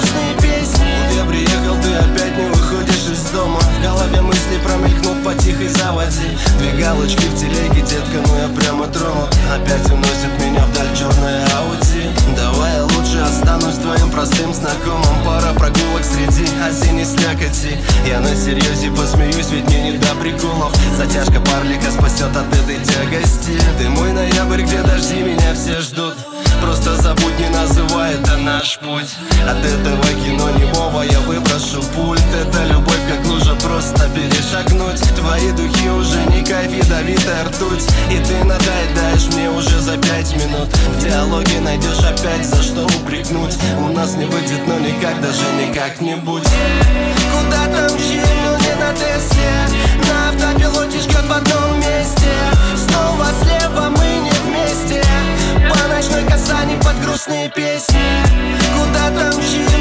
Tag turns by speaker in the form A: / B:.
A: грустные песни.
B: Я приехал, ты опять не выходишь из дома. В голове мысли промелькнут по тихой заводе. Две галочки в телеге, детка, ну я прямо тронут. Опять уносит меня вдаль черная Ауди. Давай я лучше останусь твоим простым знакомым. Пара прогулок среди осенней слякоти. Я на серьезе посмеюсь, ведь мне не до приколов. Затяжка парлика спасет от этой тягости. Ты мой ноябрь, где дожди меня все ждут. Просто забудь, не называй это наш путь. От этого кино немого я выброшу пульт. Это любовь, как лужа, просто перешагнуть. Твои духи уже не кайф, ядовитая ртуть. И ты надоедаешь мне уже за 5 минут. В диалоге найдешь опять за что упрекнуть. У нас не выйдет, но никак, даже не как-нибудь.
A: Куда-то мчим, но не на Тесле. На автопилоте ждет в одном месте. Снова слева мы не вместе. По ночной Казани под грустные песни. Куда-то мчим,